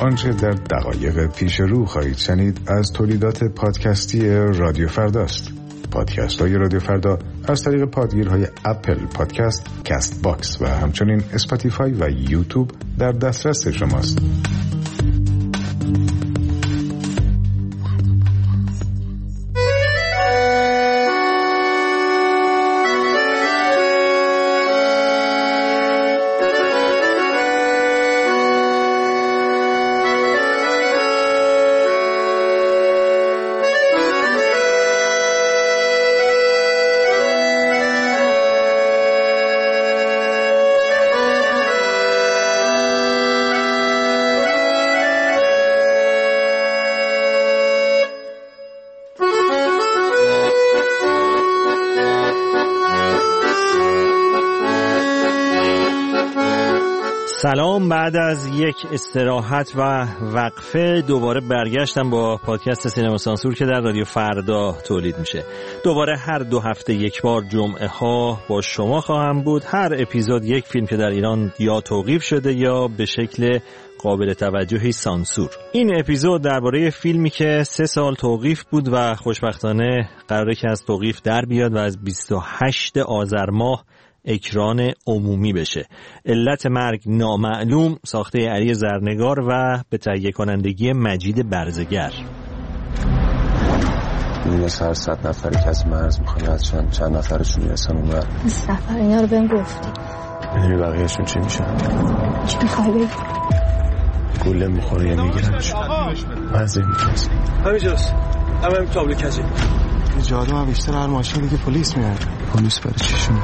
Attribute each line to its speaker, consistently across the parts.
Speaker 1: آنچه در دقایق پیش رو خواهید شنید از تولیدات پادکستی رادیو فرداست. پادکست های رادیو فردا از طریق پادگیرهای اپل پادکست، کست باکس و همچنین اسپاتیفای و یوتیوب در دسترس شماست.
Speaker 2: سلام، بعد از یک استراحت و وقفه دوباره برگشتم با پادکست سینما سانسور که در رادیو فردا تولید میشه. دوباره هر 2 هفته یک بار جمعه ها با شما خواهم بود. هر اپیزود یک فیلم که در ایران یا توقیف شده یا به شکل قابل توجهی سانسور. این اپیزود درباره فیلمی که 3 سال توقیف بود و خوشبختانه قراره که از توقیف در بیاد و از 28 آذر ماه اکران عمومی بشه. علت مرگ نامعلوم، ساخته علی زرنگار و به تهیه کنندگی مجید برزگر.
Speaker 3: این سر 100 نفری که از مرز میخوان چند نفرشون میرسن اون بر
Speaker 4: 20 نفر. اینا رو بهم گفتی.
Speaker 3: میدونی بقیهشون چی میشن؟
Speaker 4: چی میخوای بگی؟
Speaker 3: گله میخوره یا میگیرنشون. مزه میکنست
Speaker 5: همینجاست. همین تابلو کجی
Speaker 3: جادو هم بیشتر هر ماشین دیگه پلیس میاد. پلیس برای چیشون؟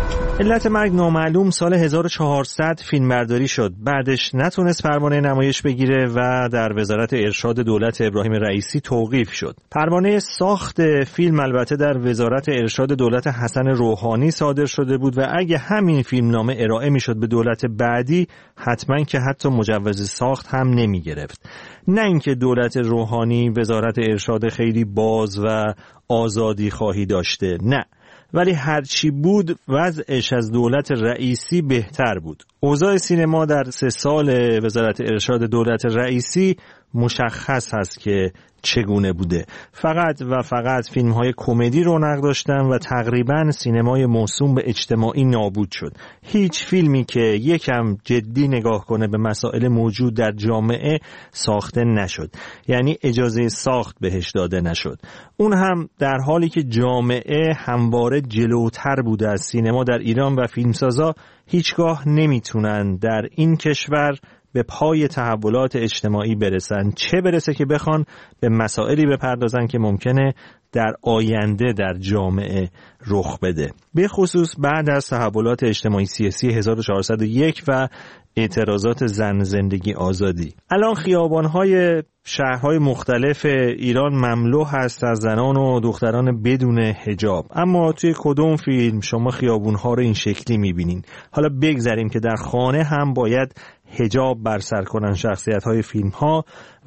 Speaker 2: علت مرگ نامعلوم سال 1400 فیلمبرداری شد. بعدش نتونست پروانه نمایش بگیره و در وزارت ارشاد دولت ابراهیم رئیسی توقیف شد. پروانه ساخت فیلم البته در وزارت ارشاد دولت حسن روحانی صادر شده بود و اگه همین فیلمنامه ارائه میشد به دولت بعدی حتما که حتی مجوز ساخت هم نمی گرفت. نه اینکه دولت روحانی وزارت ارشاد خیلی باز و آزادی خواهی داشته، نه، ولی هرچی بود وضعش از دولت رئیسی بهتر بود. اوضاع سینما در 3 سال وزارت ارشاد دولت رئیسی مشخص هست که چگونه بوده. فقط و فقط فیلم‌های کمدی رونق داشتن و تقریباً سینمای موسوم به اجتماعی نابود شد. هیچ فیلمی که یکم جدی نگاه کنه به مسائل موجود در جامعه ساخته نشد. یعنی اجازه ساخت بهش داده نشد. اون هم در حالی که جامعه همواره جلوتر بوده از سینما در ایران و فیلمسازا هیچگاه نمیتونن در این کشور به پای تحولات اجتماعی برسن، چه برسه که بخوان به مسائلی بپردازن که ممکنه در آینده در جامعه رخ بده. به خصوص بعد از تحولات اجتماعی سیاسی 1401 و اعتراضات زن زندگی آزادی. الان خیابان‌های شهرهای مختلف ایران مملو هست از زنان و دختران بدون حجاب، اما توی کدوم فیلم شما خیابون‌ها رو این شکلی می‌بینین؟ حالا بگذاریم که در خانه هم باید حجاب بر سر کنن شخصیت‌های فیلم‌ها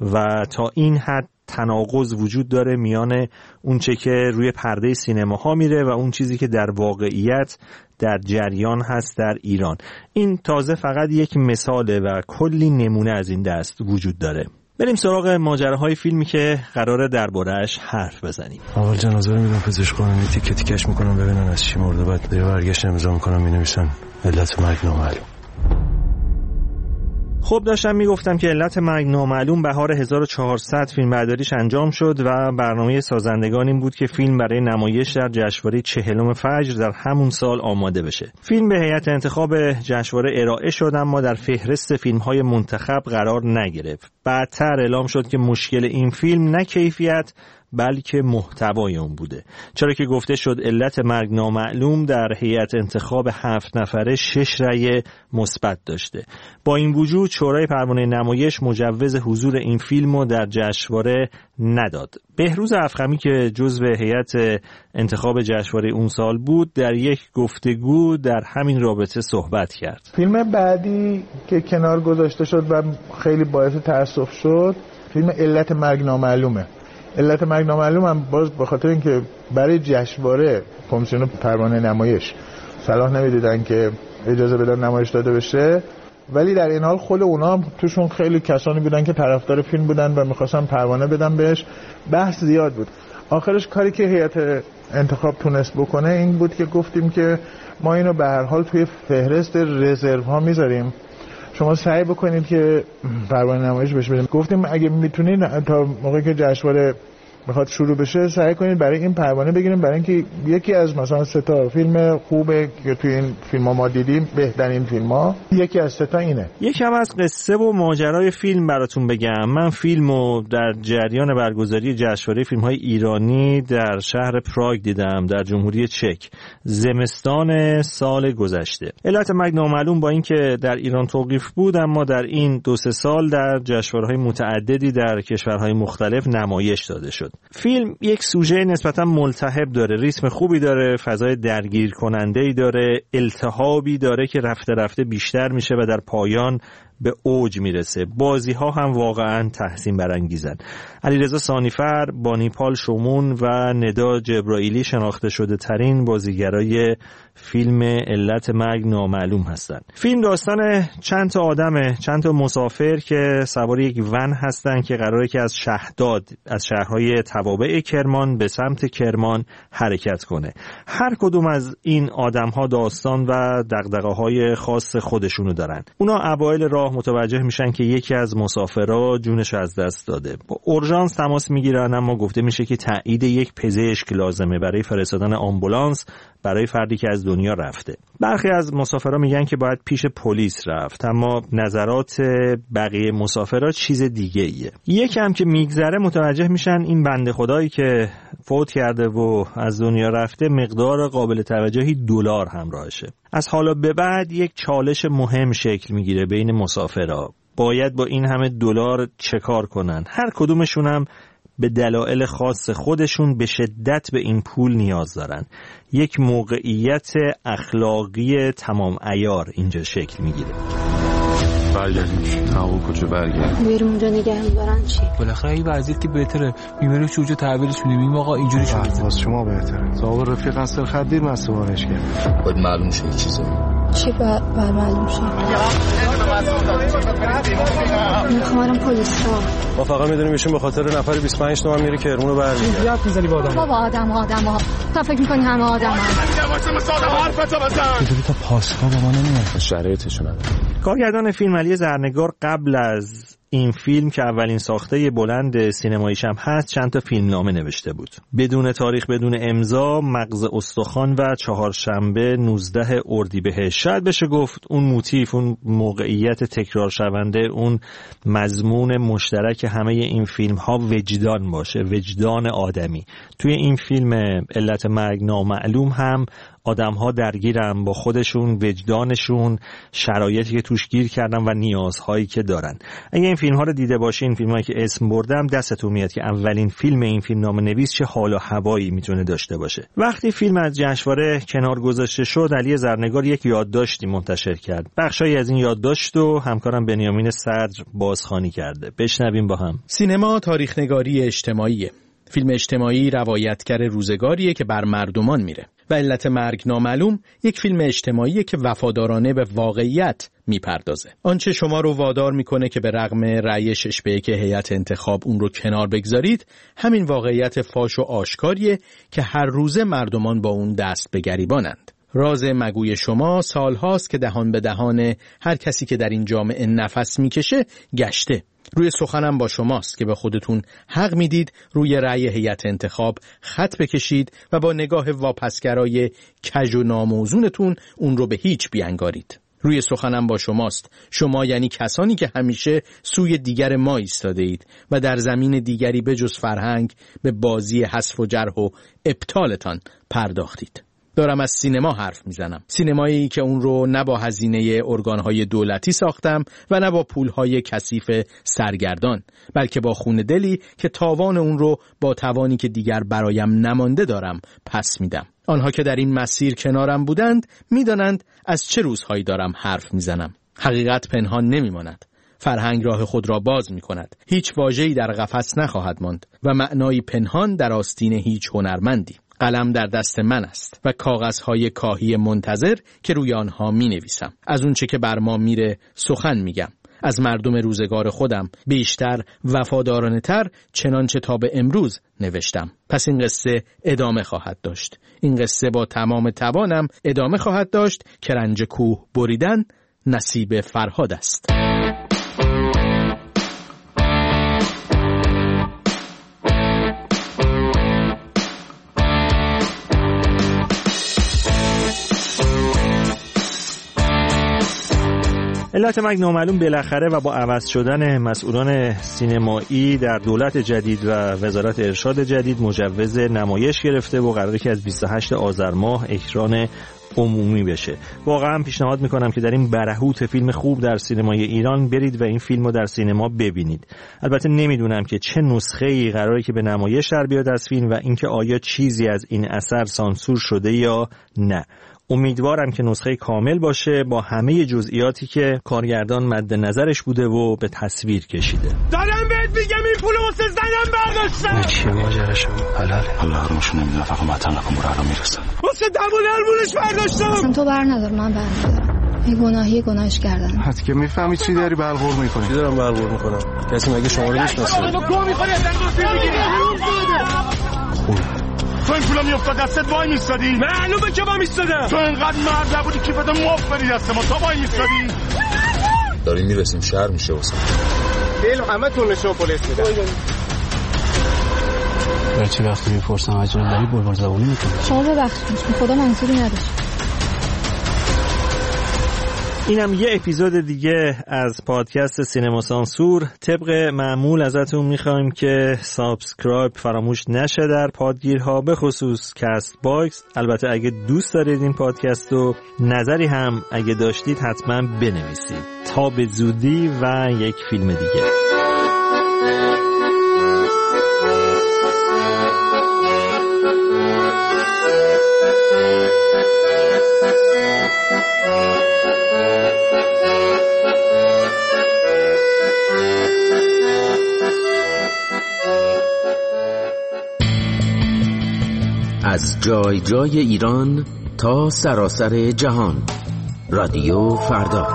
Speaker 2: و تا این حد تناقض وجود داره میان اون چه که روی پرده سینماها میره و اون چیزی که در واقعیت در جریان هست در ایران. این تازه فقط یک مثاله و کلی نمونه از این دست وجود داره. بریم سراغ ماجراهای فیلمی که قراره درباره‌اش حرف بزنیم.
Speaker 3: اول جنازه رو میدونم پزشک قانونی تیکه تیکش میکنم ببینن از چی مرده، بعد دیگه برگشت امضا میکنم مینویسن علت مرگ نامعلوم.
Speaker 2: خب داشتم میگفتم که علت مرگ نامعلوم بهار 1400 فیلمبرداریش انجام شد و برنامه سازندگان این بود که فیلم برای نمایش در جشنواره 40 فجر در همون سال آماده بشه. فیلم به هیئت انتخاب جشنواره ارائه شد اما در فهرست فیلم‌های منتخب قرار نگرفت. بعدتر اعلام شد که مشکل این فیلم نه کیفیت بلکه محتوای اون بوده، چرا که گفته شد علت مرگ نامعلوم در هیئت انتخاب 7 نفره 6 رأی مثبت داشته. با این وجود شورای پروانه نمایش مجوز حضور این فیلمو در جشنواره نداد. بهروز افخمی که جزو هیئت انتخاب جشنواره اون سال بود در یک گفتگو در همین رابطه صحبت کرد.
Speaker 6: فیلم بعدی که کنار گذاشته شد و خیلی باعث تأسف شد فیلم علت مرگ نامعلومه. علت مرگ نامعلوم هم باز به خاطر اینکه برای جشنواره کمیسیون پروانه نمایش صلاح نمیدیدن که اجازه بدن نمایش داده بشه، ولی در این حال خود اونا توشون خیلی کسانی بودن که طرفدار فیلم بودن و می‌خواستن پروانه بدن بهش. بحث زیاد بود. آخرش کاری که هیئت انتخاب تونست بکنه این بود که گفتیم که ما اینو به هر حال توی فهرست رزرو ها میذاریم، شما سعی بکنید که پروانه نمایش بشه بدیم. گفتیم اگه میتونید تا موقعی که جشنواره بخواد شروع بشه سعی کنید برای این پروانه بگیریم، برای اینکه یکی از مثلا 3 تا فیلم خوبه که توی این فیلم‌ها ما دیدیم، بهترین فیلم‌ها، یکی از 3 تا اینه.
Speaker 2: یکم از قصه و ماجرای فیلم براتون بگم. من فیلمو در جریان برگزاری جشنواره فیلم‌های ایرانی در شهر پراگ دیدم، در جمهوری چک، زمستان سال گذشته. علت مرگ نامعلوم با اینکه در ایران توقیف بود، اما در این 2-3 سال در جشنواره‌های متعددی در کشورهای مختلف نمایش داده شد. فیلم یک سوژه نسبتا ملتهب داره، ریتم خوبی داره، فضای درگیر کننده‌ای داره، التهابی داره که رفته رفته بیشتر میشه و در پایان به اوج میرسه. بازی ها هم واقعا تحسین برانگیزن. علیرضا ثانیفر، بانیپال شومون و ندا جبرائیلی شناخته شده ترین بازیگرای فیلم علت مرگ نامعلوم هستن. فیلم داستان چند تا آدمه، چند تا مسافر که سوار یک ون هستن که قراره که از شهداد، از شهرهای توابع کرمان به سمت کرمان حرکت کنه. هر کدوم از این آدم‌ها داستان و دغدغه‌های خاص خودشونو دارن. اونا اوایل راه متوجه میشن که یکی از مسافرها جونش از دست داده. با اورژانس تماس میگیرن، اما گفته میشه که تایید یک پزشک لازمه برای فرستادن آمبولانس برای فردی که از دنیا رفته. برخی از مسافرها میگن که باید پیش پلیس رفت، اما نظرات بقیه مسافرها چیز دیگه ایه. یکم که میگذره متوجه میشن این بنده خدایی که فوت کرده و از دنیا رفته مقدار قابل توجهی دلار همراهشه. از حالا به بعد یک چالش مهم شکل میگیره بین مسافرها. باید با این همه دلار چه کار کنن؟ هر کدومشون هم به دلایل خاص خودشون به شدت به این پول نیاز دارن. یک موقعیت اخلاقی تمام عیار اینجا شکل میگیره.
Speaker 3: برگردیم. هوا کجا برگردیم؟
Speaker 4: میرم اونجا نگه می‌دارن چی؟
Speaker 7: بالاخره این وضعیت که بهتره. میبریم شوجو تحویلش میدیم. این آقا اینجوری شده.
Speaker 3: واسه شما بهتره. صاحب رفیق اصل خدیر مسئولش کرد.
Speaker 8: باید معلوم شه چیزا.
Speaker 4: چی باید معلوم شه؟ میخوام پلیس ها.
Speaker 3: ما فقط میدونیم ایشون به خاطر نفر 25 تومن میره کرمون رو برمیگرده.
Speaker 7: یاد میزنی با آدم.
Speaker 4: بابا آدم‌ها. تا فکر می‌کنی همه آدم‌ها.
Speaker 3: چطوری تا پاسکا با ما نمیاد؟ شرایطشون نداره.
Speaker 2: کارگردان فیلم علی زرنگار قبل از این فیلم که اولین ساخته بلند سینماییش هم هست چند تا فیلمنامه نوشته بود. بدون تاریخ بدون امضا، مغز استخوان و چهارشنبه 19 اردیبهشت. شاید بشه گفت اون موتیف، اون موقعیت تکرار شونده، اون مضمون مشترک همه این فیلم ها وجدان باشه، وجدان آدمی. توی این فیلم علت مرگ نامعلوم هم آدم‌ها درگیرن با خودشون، وجدانشون، شرایطی که توش گیر کردن و نیازهایی که دارن. اگه این فیلم‌ها رو دیده باشین، فیلمایی که اسم بردم، دستتون میاد که اولین فیلم این فیلمنامه‌نویس چه حال و هوایی میتونه داشته باشه. وقتی فیلم از جشنواره کنار گذاشته شد، علی زرنگار یک یادداشتی منتشر کرد. بخشایی از این یادداشت رو همکارم بنیامین صدر بازخوانی کرده. بشنویم با هم.
Speaker 9: سینما تاریخ‌نگاری اجتماعیه. فیلم اجتماعی روایتگر روزگاریه که بر مردمان میره. و علت مرگ نامعلوم یک فیلم اجتماعیه که وفادارانه به واقعیت میپردازه. آنچه شما رو وادار میکنه که به رغم رأی 6-1 هیئت انتخاب اون رو کنار بگذارید، همین واقعیت فاش و آشکاریه که هر روزه مردمان با اون دست به گریبانند. راز مگوی شما سالهاست که دهان به دهان هر کسی که در این جامعه نفس میکشه گشته. روی سخنم با شماست که به خودتون حق میدید روی رأی هیئت انتخاب خط بکشید و با نگاه واپسگرای کج و ناموزونتون اون رو به هیچ بیانگارید. روی سخنم با شماست. شما یعنی کسانی که همیشه سوی دیگر ما ایستاده اید و در زمین دیگری بجز فرهنگ به بازی حذف و جرح و ابطالتان پرداختید. دارم از سینما حرف میزنم. سینمایی که اون رو نه با هزینه ارگانهای دولتی ساختم و نه با پولهای کثیف سرگردان، بلکه با خون دلی که تاوان اون رو با توانی که دیگر برایم نمانده دارم پس میدم. آنها که در این مسیر کنارم بودند میدانند از چه روزهایی دارم حرف میزنم. حقیقت پنهان نمیماند. فرهنگ راه خود را باز می کند. هیچ واژه‌ای در قفس نخواهد ماند و معنایی پنهان در آستین هیچ هنرمندی. قلم در دست من است و کاغذهای کاهی منتظر که روی آنها می نویسم. از اونچه که بر ما میره سخن میگم. از مردم روزگار خودم بیشتر وفادارانه تر چنانچه تا به امروز نوشتم. پس این قصه ادامه خواهد داشت. این قصه با تمام توانم ادامه خواهد داشت که رنج کوه بریدن نصیب فرهاد است.
Speaker 2: علت مرگ نامعلوم بالاخره و با عوض شدن مسئولان سینمایی در دولت جدید و وزارت ارشاد جدید مجوز نمایش گرفته و قراره که از 28 آذر ماه اکران عمومی بشه. واقعا پیشنهاد میکنم که در این برهوت فیلم خوب در سینمای ایران برید و این فیلم رو در سینما ببینید. البته نمیدونم که چه نسخه‌ای قراره که به نمایش در بیاد از فیلم و اینکه آیا چیزی از این اثر سانسور شده یا نه. امیدوارم که نسخه کامل باشه با همه جزئیاتی که کارگردان مد نظرش بوده و به تصویر کشیده.
Speaker 5: دارم بهت میگم این پولو واسه زنم برداشتم.
Speaker 3: چیه ماجراش؟ حلاله.
Speaker 8: الله حرمشون نمیدونه فقط متن نکن برو الان میرسن.
Speaker 5: واسه دمون هرمونش برداشتم.
Speaker 4: اصلا تو بر ندار من بر ندارم. این گناهی گناهش کردن.
Speaker 3: حتی که میفهمی چی داری بلغور میکنی؟ چی دارم بلغور میکنم؟ کسی مگه شما رو میشناسه؟
Speaker 5: تو گو میخوری از دنگوسی میگیری. تو این پولا میافتاد دستت وای میستادی؟ معلومه که با میستادم. تو اینقدر مرد نبودی که بده موف بری دست ما تا وای میستادی؟
Speaker 8: داریم میرسیم شهر میشه واسه
Speaker 5: دیل همه تون نشون پلیس میدن.
Speaker 3: برچی وقتی میپرسم عجله داری بلبل زبونی میکنی؟
Speaker 4: شما ببخشید خدا منظوری نداشت.
Speaker 2: اینم یه اپیزود دیگه از پادکست سینما سانسور. طبق معمول ازتون میخوایم که سابسکرایب فراموش نشه در پادگیرها، به خصوص کست باکس. البته اگه دوست دارید این پادکست رو، نظری هم اگه داشتید حتما بنویسید. تا به زودی و یک فیلم دیگه.
Speaker 10: از جای جای ایران تا سراسر جهان، رادیو فردا.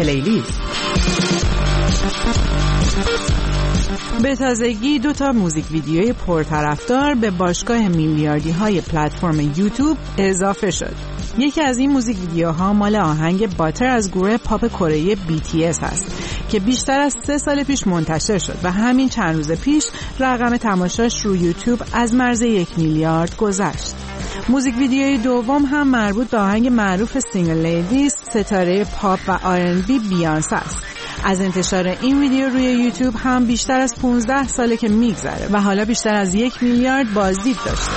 Speaker 11: پلیلیست. به تازگی 2 موزیک ویدیوی پرطرفدار به باشگاه میلیاردی های پلتفرم یوتیوب اضافه شد. یکی از این موزیک ویدیوها مال آهنگ باتر از گروه پاپ کره BTS هست که بیشتر از 3 سال پیش منتشر شد و همین چند روز پیش رقم تماشاش روی یوتیوب از مرز 1 میلیارد گذشت. موزیک ویدیوی دوم هم مربوط به آهنگ معروف سینگل لیدیز ستاره پاپ و R&B بیانسه است. از انتشار این ویدیو روی یوتیوب هم بیشتر از 15 ساله که میگذره و حالا بیشتر از 1 میلیارد بازدید داشته.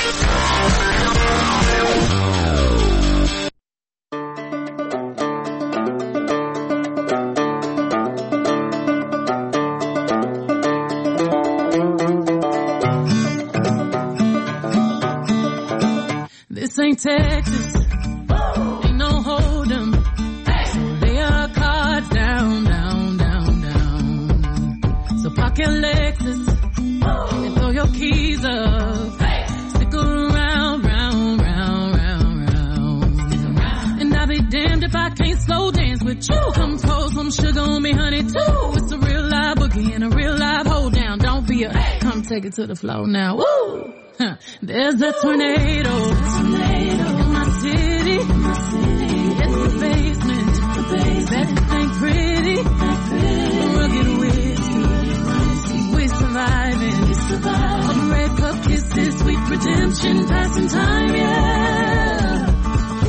Speaker 12: This ain't Texas, ain't no hold'em. Lay our cards down, down, down, down. So park your Lexus and throw your keys up. Stick around, round, round, round, round. And I'll be damned if I can't slow dance with you. Come pour some sugar on me, honey, too. It's a real live boogie and a real live hold down. Don't be a come take it to the floor now. Woo! There's a tornado in my city. It's the basement. That ain't pretty. Rugged whiskey. We're surviving. All the red cup kisses, sweet redemption, passing time, yeah.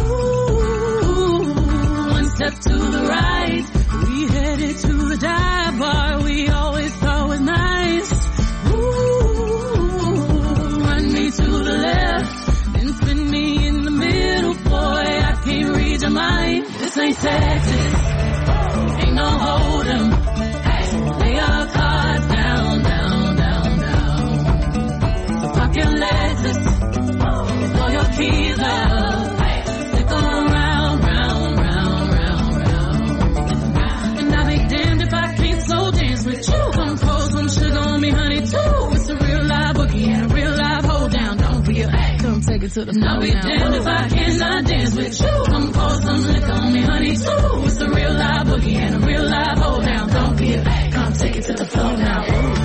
Speaker 12: Ooh, one step to the right, we headed to the dive bar we always thought was nice. To the left, then spin me in the middle, boy, I can't read your mind. This ain't Texas, ain't no hold'em. Lay our cards down, down, down, down. So park your Lexus, throw your keys up. Stick around, round, round, round, round. And I'll be damned if I can't slow dance with you. Come pour some sugar on me, honey, too. It's a real live boogie and a real live hold down. Don't be a come take it to the floor. I'll be damned if I cannot dance with you. Come pour some liquor on me, honey, too. It's a real live boogie and a real live hold down. Don't be a come take it to the floor now.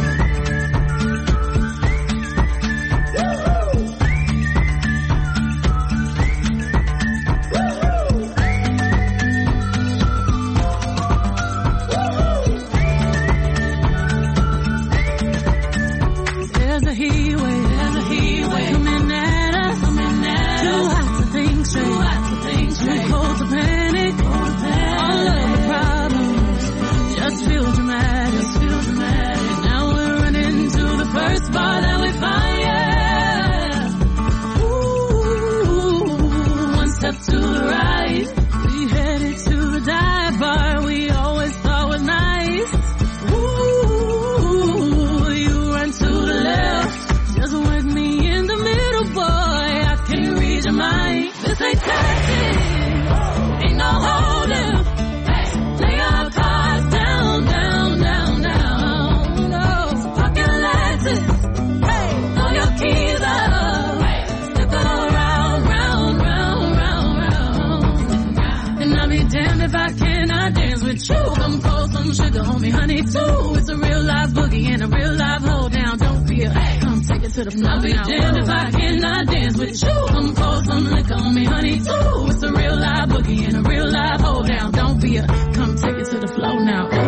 Speaker 12: I'll be damned if I cannot dance with you. Come pour some liquor on me, honey, too. It's a real live boogie and a real live hold down. Don't be a come take it to the floor now. Ooh.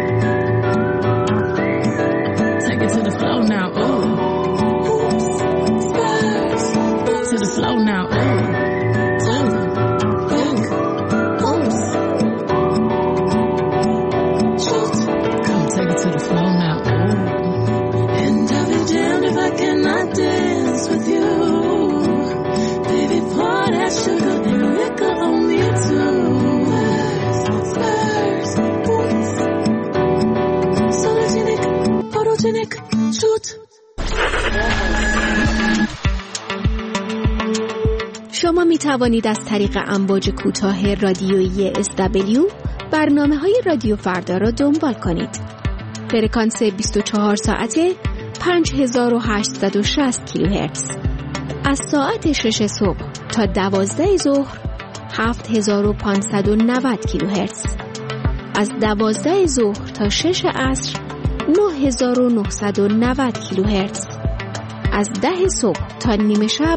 Speaker 12: Take it to the floor now. Ooh. To the floor now. Ooh. Come take it to the floor now. Ooh. And I'll be damned if I cannot dance with you. Baby, pour that sugar and liquor on me too. Spurs, boots, sologenic, photogenic, shoot.
Speaker 13: شما می توانید از طریق امواج کوتاه رادیویی SW برنامه‌های رادیو فردا را دنبال کنید. فرکانس 24 ساعته 5860 کیلوهرتز. از ساعت 6 صبح تا 12 ظهر 7590 کیلوهرتز. از 12 ظهر تا 6 عصر 9990 کیلوهرتز، از 10 صبح تا نیمه شب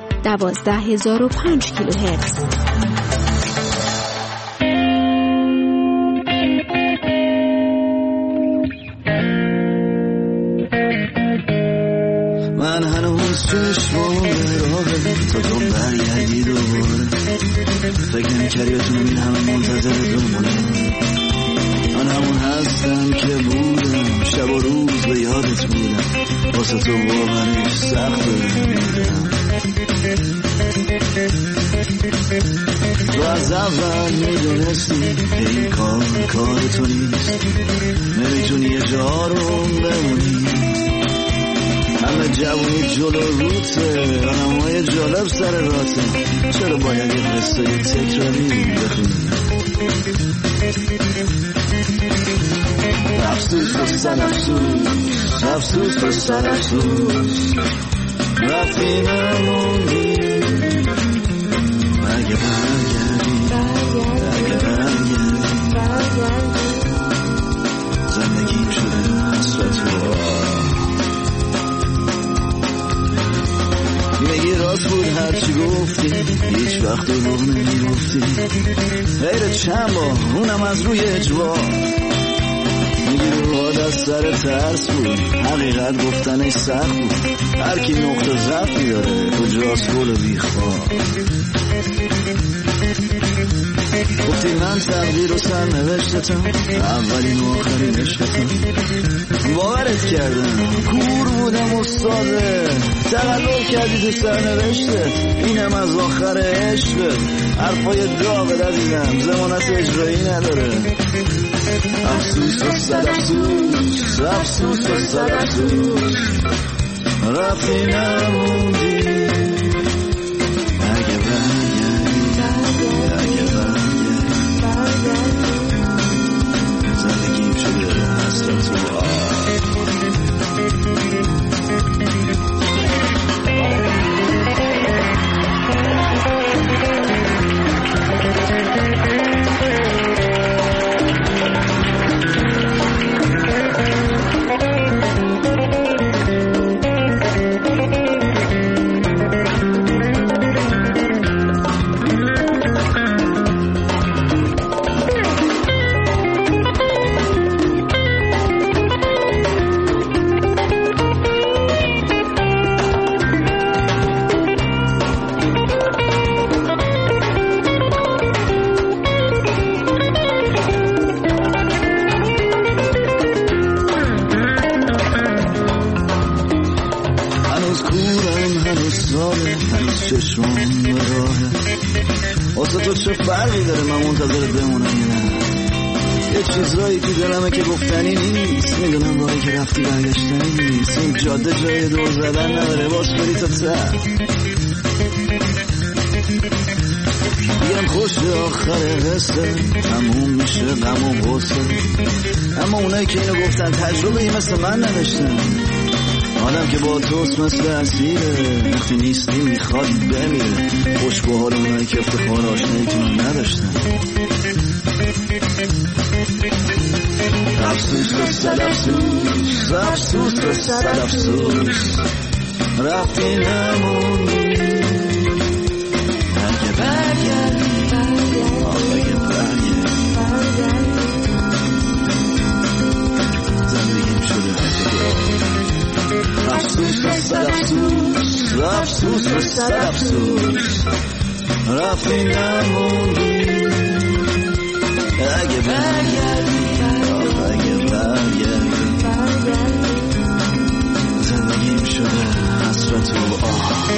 Speaker 13: 12005 کیلوهرتز.
Speaker 14: من هنوز چشمام راهه تا تو برگردی دوباره، فکر نمی‌کردی بتونم این همه منتظر بمونم. من همون هستم که بودم، شب و روز به یادت بودم، واسه تو باورش سخت بودم. تو از اول میدونستی که این کار تو نیست، نمیتونی یه جا رو بمونی. همه جوونی جلو روته، آنمای جالب سر راته، چرا باید یه قصه تکراری بخونی؟ افسوس و سر افسوس، افسوس و سر افسوس، رفتی نموندی. اگه برگردی، اگه برگردی، زندگیم شده حسرت و میگی راست بود هرچی گفتی، هیچ وقت دروغ نمیگفتی، غیر چند بار اونم از روی اجبار. میگی روحات از سر ترس بود، حقیقت گفتنش سخت بود، هر کی نقطه ضعفی داره کجاست گل بیخوار. گفتی من تقدیر و سر نوشتتم، اولین و آخرین عشقتم. باورت کردم، کور بودم استاده، تقلب کردی تو سر نوشته، اینم از آخر عشقت. حرفای داغت عزیزم ضمانت اجرایی نداره. افسوس و صد افسوس، افسوس و صد افسوس، رفتی نموندی. اگه برگردی، اگه برگردی، زندگیم شده حسرت و چه فرقی داره من منتظرت بمونم یا نه؟ یه چیزایی تو دلمه که گفتنی نیست، میدونم راهی که رفتی برگشتنی نیست. این جاده جای دور زدن نداره، باز بری تا ته. میگم خوش آخر قصه تموم میشه غم و غصه، اما اونایی که اینو گفتن تجربه ای مثل من نداشتن. آدم که با توست مثل اسیره، وقتی نیستی میخواد بمیره. خوش به حال اونایی که افتخار آشناییتون نداشتن. افسوس و صد افسوس، افسوس و صد افسوس، رفتی نموندی. اگه برگردی، اگه برگردی، زندگیم شده افسوس و صد افسوس، افسوس و صد افسوس، رفتی نموندی. اگه برگردی، اگه برگردی، زندگیم شده حسرت و آه.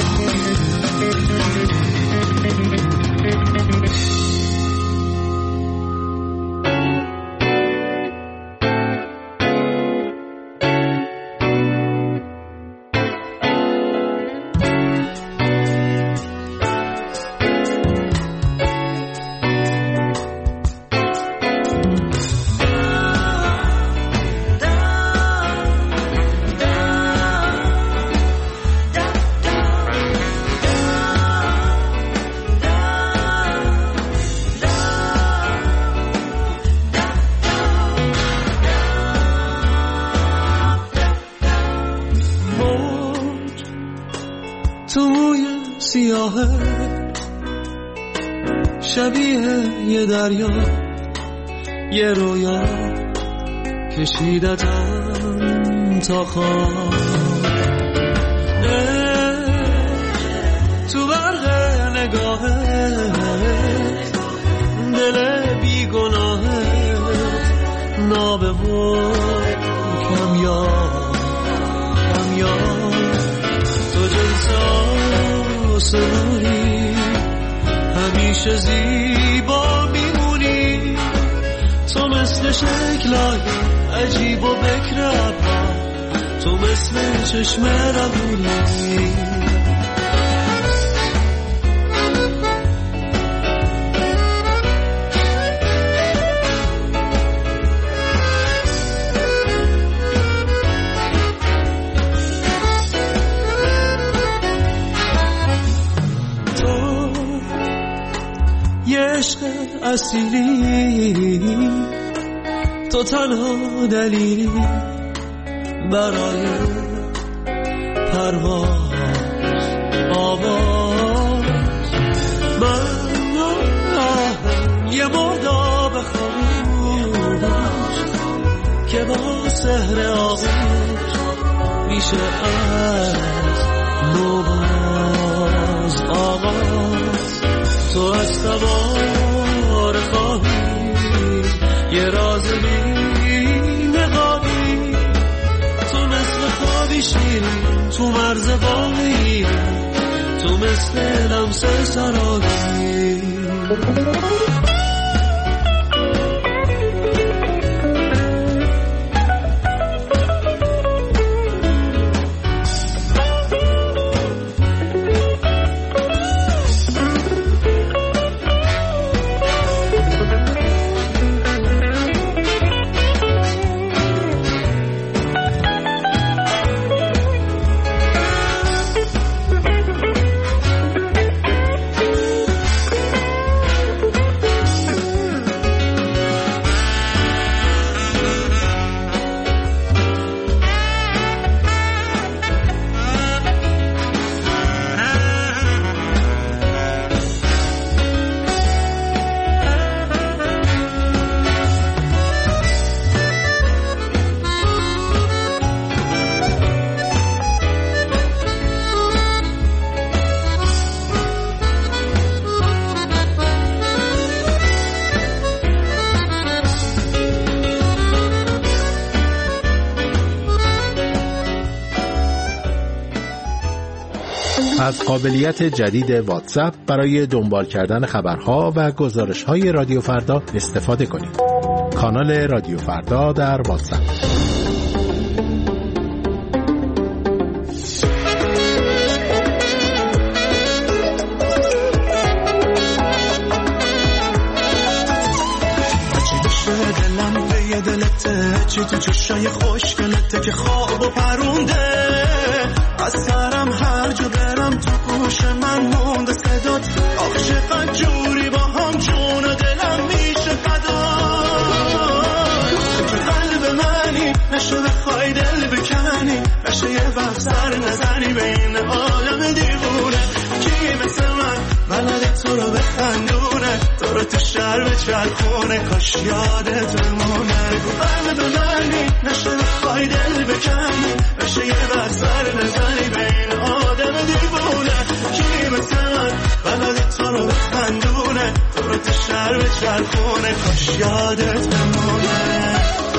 Speaker 15: شبیه یه دریا یه رویا کشیدتم تا خواب تو برق نگاهت دل بیگناهت نابه و کمیاب تو جنس آسمانی همیشه زیبا میمونی تو مثل شکلای عجیب و بکر ابرا تو مثل چشم روونی اصیلی تو تنها دلیلی برای پرواز آواز من یه مرداب خاموش که با سحر آغوش میشه از نوباز آغاز تو از تبار خواهی یه راز بی نقابی تو مثل خوابی شیرین تو مرز باقی تو مثل لمس سرابی
Speaker 9: از قابلیت جدید واتساپ برای دنبال کردن خبرها و گزارش‌های رادیو فردا استفاده کنید. کانال رادیو فردا در واتساپ.
Speaker 15: چی تو چشای خوشگلته که خواب و پرونده از سرم هر جا برم تو گوش من مونده صدات آخ چقدر جوری با هم جون و دلم میشه فدا تو قلب منی نشه بخوای دل بکنی نشه یه وقت سر نزنی بین عالم دیوونه کی مثل من بلده تو رو بخندونه تو رو تو شهر به چرخونه کاش یادت بمونه قلب منی نشه بخوای دل بکنی نشه یه وقت سر نزنی بین آدم دیوونه کی مثل من بلده تو رو بخندونه تو رو تو شهر به چرخونه کاش یادت بمونه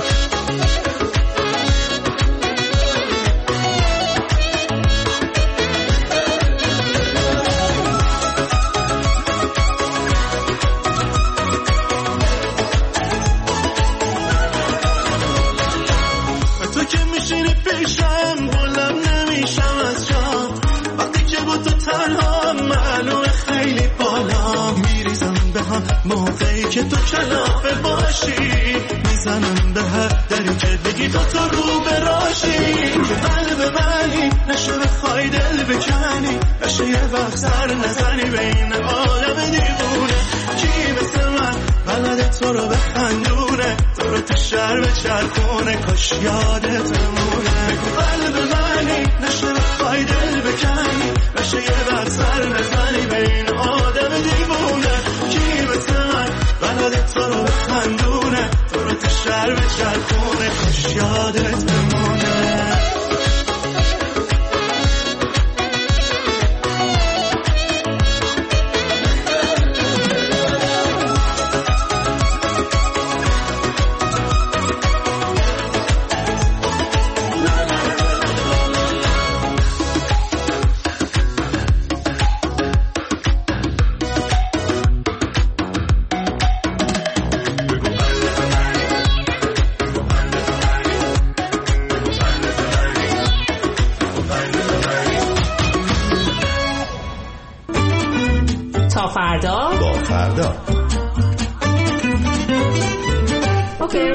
Speaker 15: موقعی که تو کلافه باشی میزنم به هر دری که بگی تو رو براشی که قلب منی نشه بخوای دل بکنی نشه یه وقت سر نزنی بین عالم دیوونه کی مثل من بلده تو رو بخندونه تو رو تو شهر به چرخونه کاش یادت بمونه بگو قلب منی نشه بخوای دل بکنی نشه یه وقت سر نزنی بین آدم دیوونه کی یادت بمونه.
Speaker 16: با فردا.
Speaker 17: اوکی.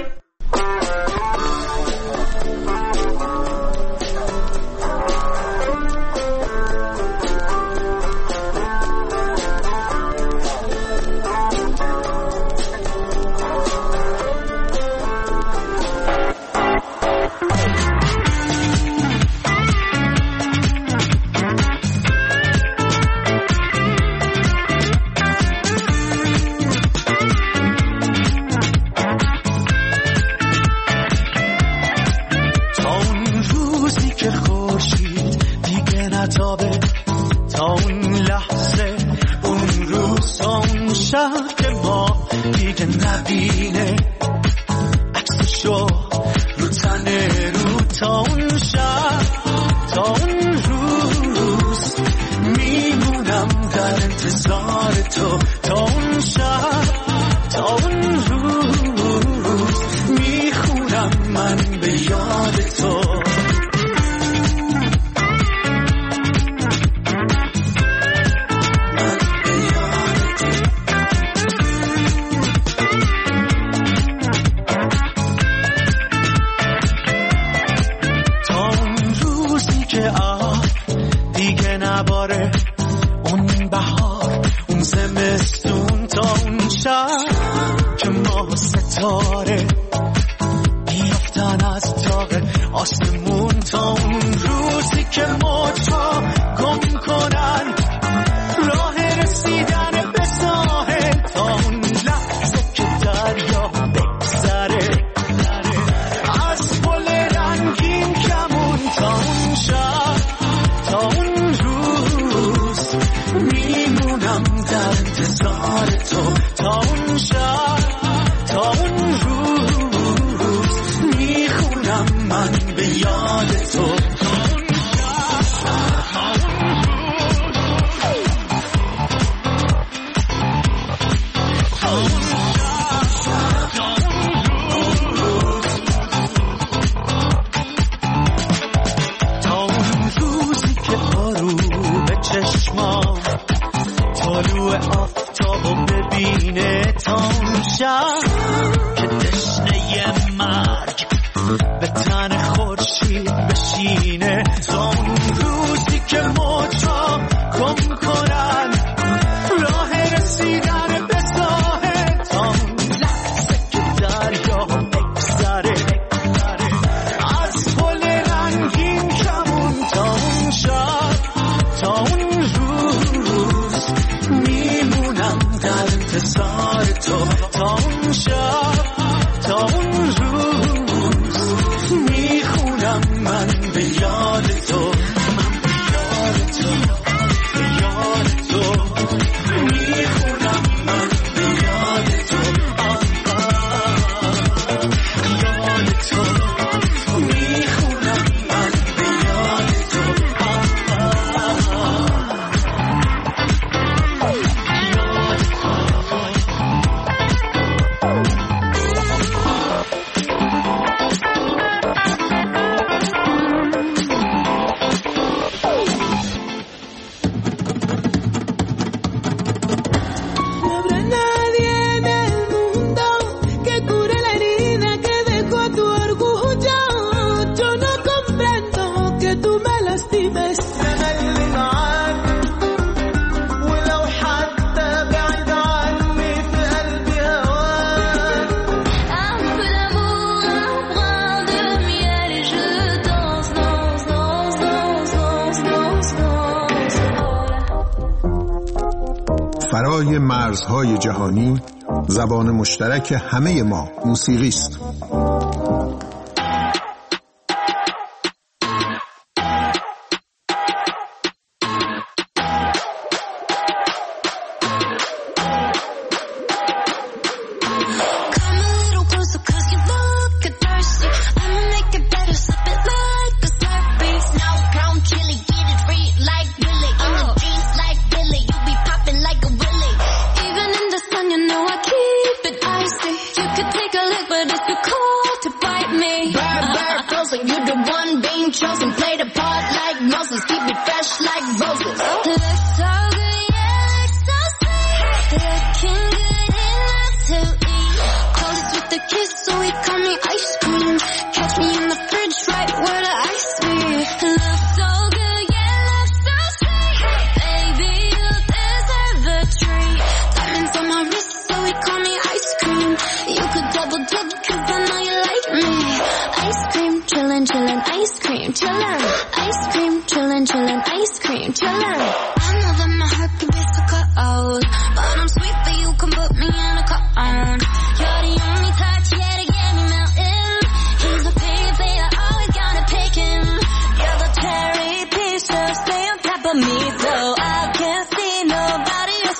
Speaker 18: فرای مرزهای جهانی، زبان مشترک همه ما موسیقی است.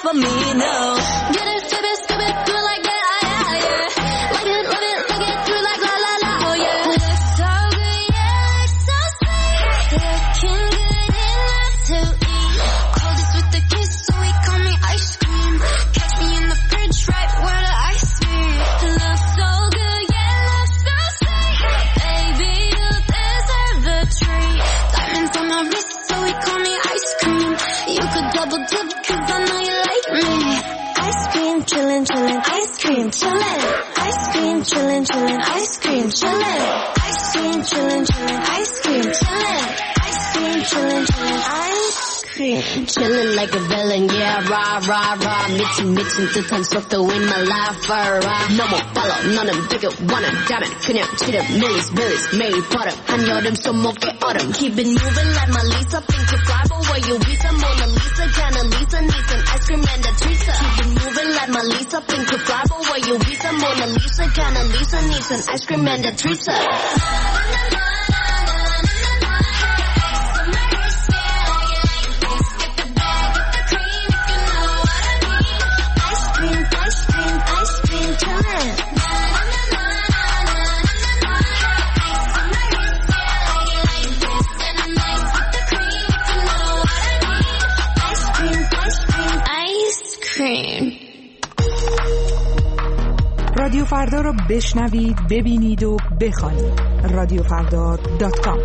Speaker 12: for me, no. Get it, skip it, do it like that, yeah. Like it, love it, look it, do it like la la la, oh yeah. Looks so good, yeah, looks so sweet. Looking good enough to eat. Coldest with the kiss, so he call me ice cream. Catch me in the fridge, right where the ice be. Looks so good, yeah, looks so sweet. Baby, you deserve the treat. Diamonds on my wrist, so he call me ice cream. You could double dip, cause I know you like me. Ice cream, chillin', chillin', ice cream, chillin'. Ice cream, chillin', chillin', ice cream, chillin'. Ice cream, chillin', chillin', ice cream, chillin'. Ice cream, chillin', chillin', ice cream. Chillin' like a villain, yeah, rah, rah, rah. 미친 듯한 속도 in my life, rah. No more follow, 너는 되게 원한다면 그냥 치름, millies, 매일 버릇. 한여름 손목에 얼음. Keep it moving like my Lisa. Think you fly, but where you visa? Mona Lisa, Jana Lisa, needs an ice cream and a treat. Keep it moving like my Lisa. Think you fly, but where you visa? Mona Lisa, Jana Lisa, needs an ice cream and a treat.
Speaker 11: رادیو فردا رو بشنوید، ببینید و بخوانید. radiofardar.com.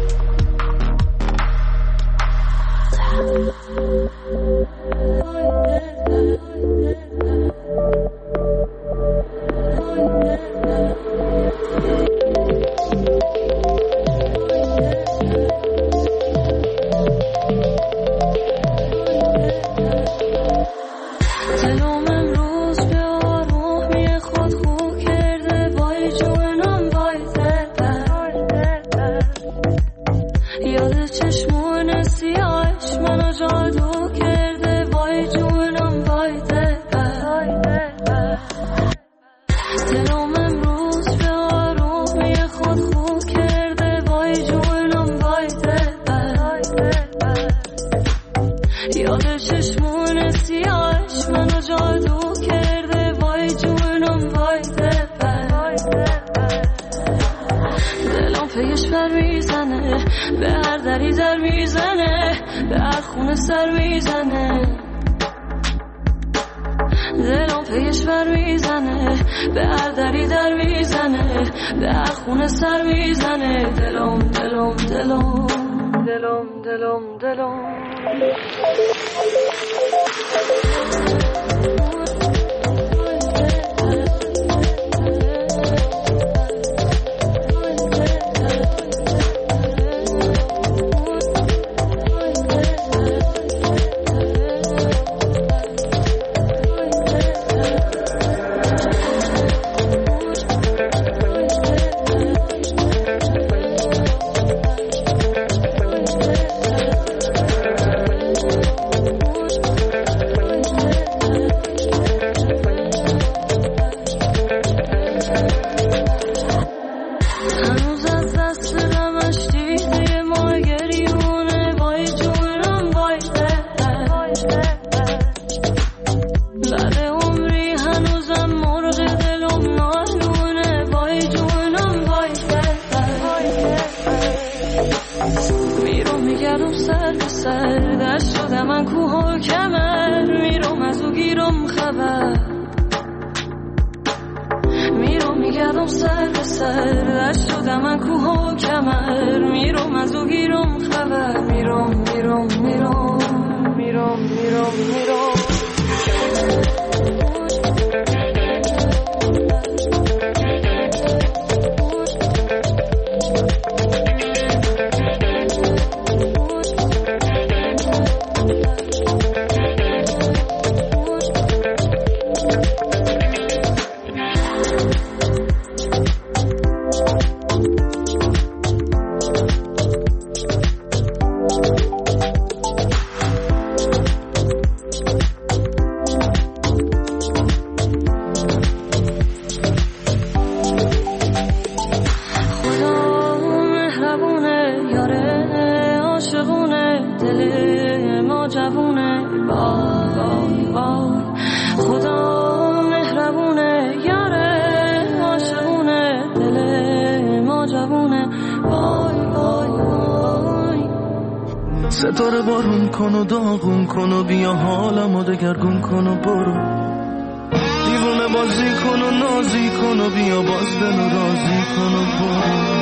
Speaker 15: ستاره بارون کن و داغون کن و بیا حالمو دگرگون کن و برو دیوونه بازی کن و نازی کن و بیا باز دل و رازی کن و برو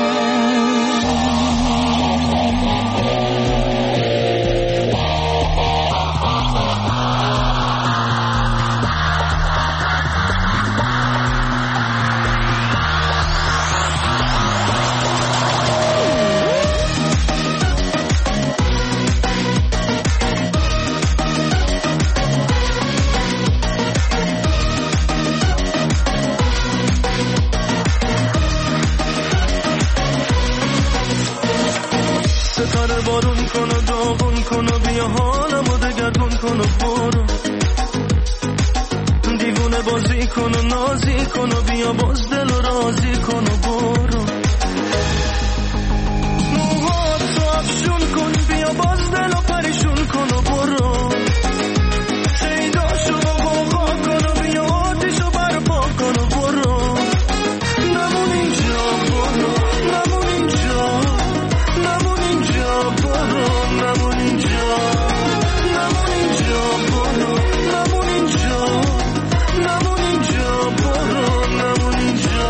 Speaker 15: بارون کن و داغون کن و بیا حالمو دگرگون کن و برو دیوونه بازی کن و نازی کن و بیا باز دل و رازی کن و برو موهاتو افشون کن بیا باز دل و پریشون کن و برو شیداشو بغا کن و بیا آتیشو برپا کن و برو نمون اینجا برو نمون اینجا نمون اینجا برو نمون اینجا نمون اینجا برو نمون اینجا نمون اینجا برو نمون اینجا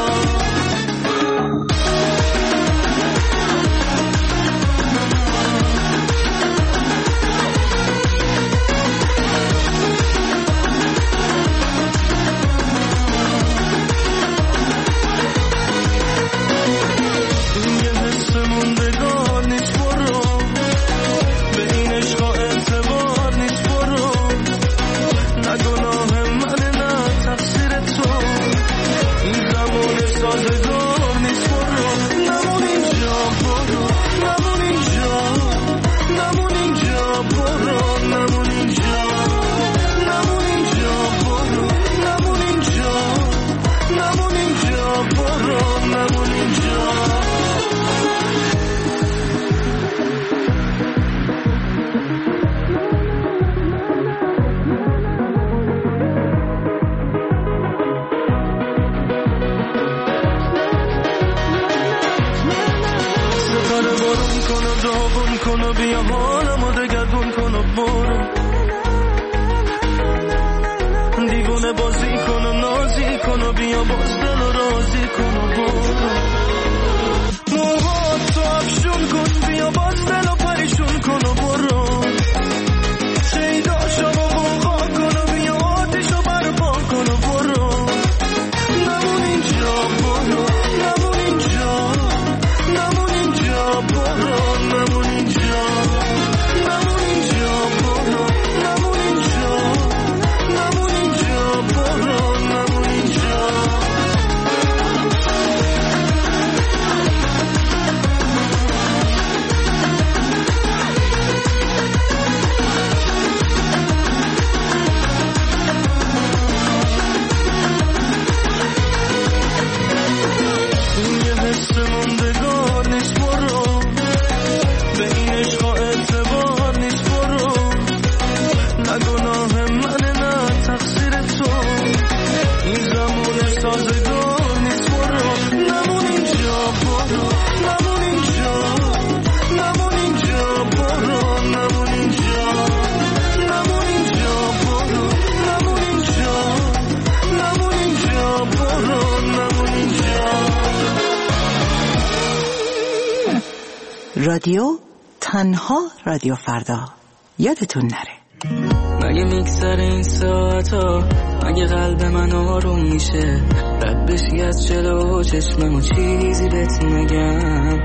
Speaker 19: رادیو تنها رادیو فردا یادتون نره.
Speaker 20: مگه میگذره این ساعتا، مگه قلب من آروم میشه، رد بشی از جلو چشمم و چیزی بهت نگم.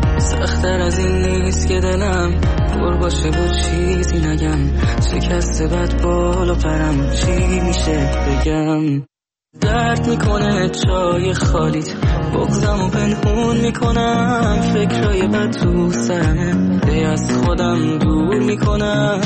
Speaker 20: سخت‌تر از این نیست که دلم پر باشه و چیزی نگم، شکسته بد بالا پرم چی میشه بگم. درد میکنه چای خالیت، بغضم و پنهون میکنم، فکرای بد تو سرمه دی از خودم دور میکنم.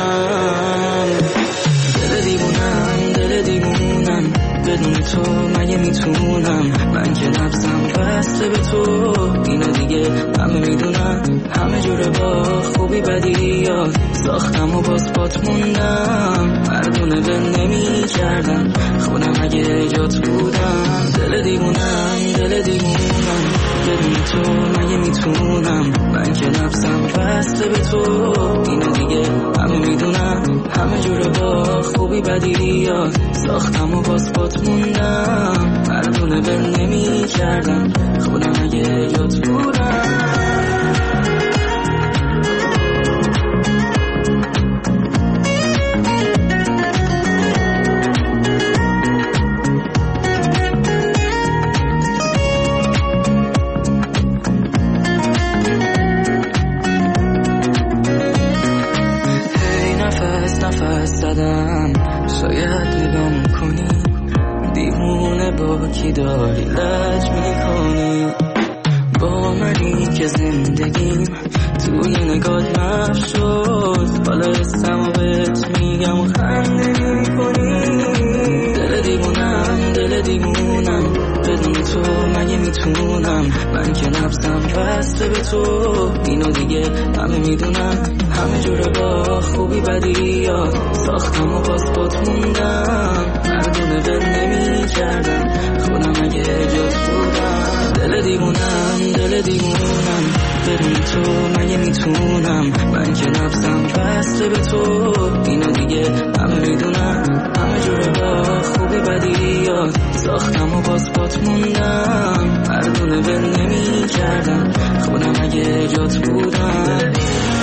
Speaker 20: دل دیوونم بدون تو مگه میتونم، من که نفسم بسته به تو، اینو دیگه همه میدونم، همه جوره با خوبی بدی یاد ساختم و باز بات موندم، مردونه دل نمی کردم خودم اگه جات بودم. دل دیوونم بدون بدون تو مگه میتونم، من که نفسم بسته به تو. اینو دیگه همه میدونم، همه جوره با خوبی بدی یاد ساختم و باز بات موندم. مردونه بل نمی کردم خودم اگه جات بودم. شاید نگام کنی دیوونه با کی داری لج میکنی، با منی که زندگیم توی نگات محو شد. حالا اسمو بهت میگم و خنده میکنی. دل دیوونم بدون تو مگه میتونم، من که نفسم بسته به تو. اینو دیگه همه میدونم، همه جوره با خوبی بدی یاد ساختم و باز بات موندم. مردونه بل نمی کردم خودم اگه جات بودم. دل دیوونم بدون تو مگه میتونم، من که نفسم بسته به تو. اینو دیگه همه میدونم، همه جوره با خوبی بدی یاد ساختم و باز بات موندم. مردونه بل نمی کردم خودم اگه جات بودم.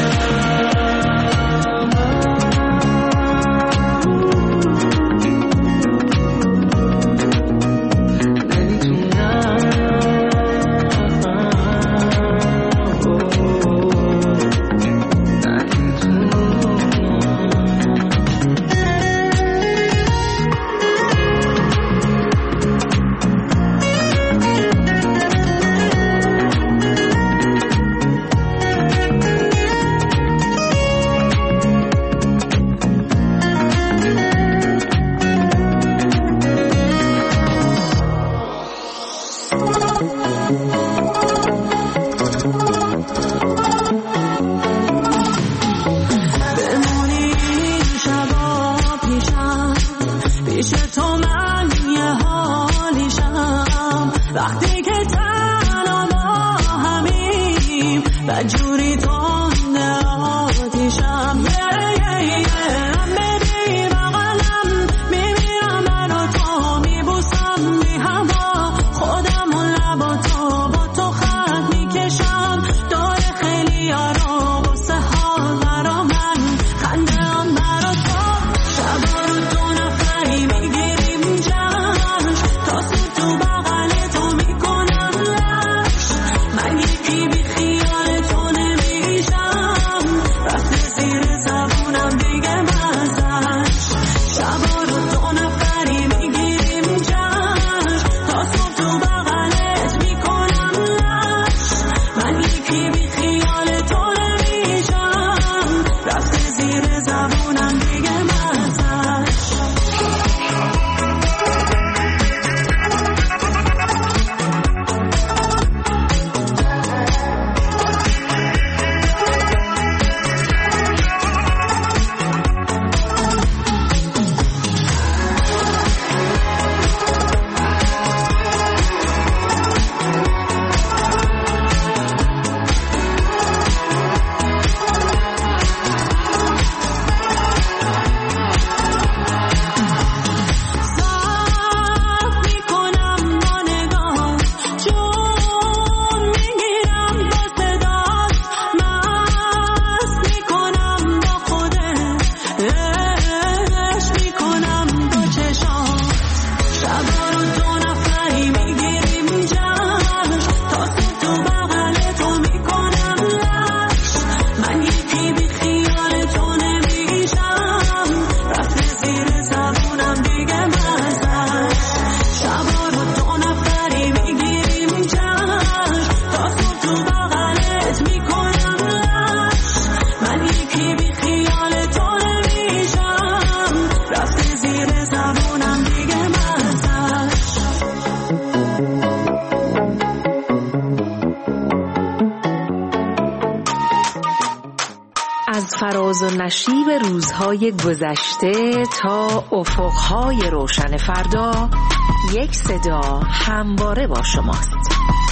Speaker 21: فراز و نشیب روزهای گذشته تا افقهای روشن فردا، یک صدا همواره با شماست.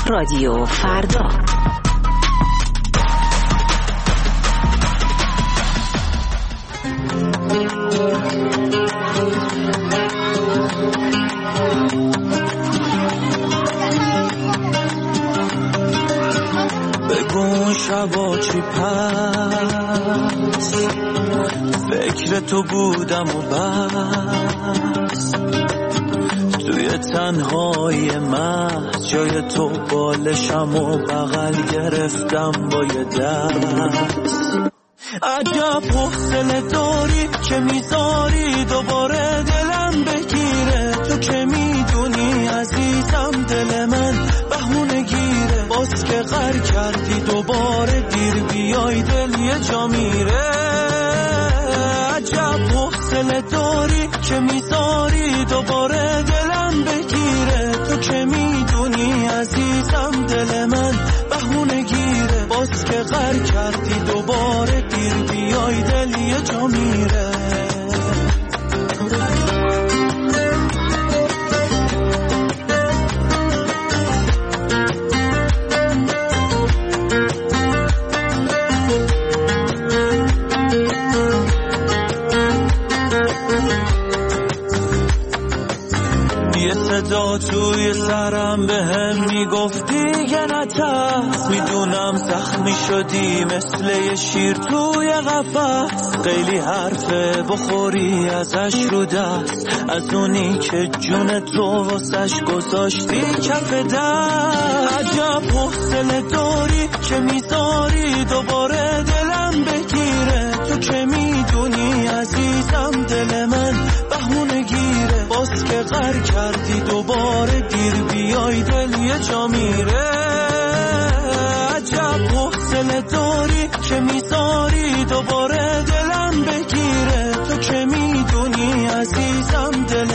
Speaker 21: رادیو فردا.
Speaker 15: بگو شبا چی پس فکر تو بودم و بس توی تنهای من جای تو بالشم و بغل گرفتم با یه دست. عجب حوصله داری که میذاری دوباره دلم بگیره، تو که میدونی عزیزم دل من بهونه گیره، باز که غر کردی دوباره دیر بیای دل یه جا میره. عجب حوصله داری که میذاری دوباره دلم بگیره، تو که میدونی عزیزم دل من بهونه گیره، باز که غر کردی دوباره دیر بیای دل یه جا میره. صدا توی سرم به هم میگفتی دیگه نترس، میدونم زخمی شدی مثل یه شیر توی قفس، خیلی حرفه بخوری ازش رو دست، از اونی که جون تو واسش گذاشتی کف دست. عجب حوصله داری که میذاری دوباره دلم بگیره، تو که میدونی عزیزم دل من بهونه گیره، باز که غر کردی دوباره دیر بیای دل یه جا میره. عجب حوصله داری که میذاری دوباره دلم بگیره، تو که میدونی عزیزم دل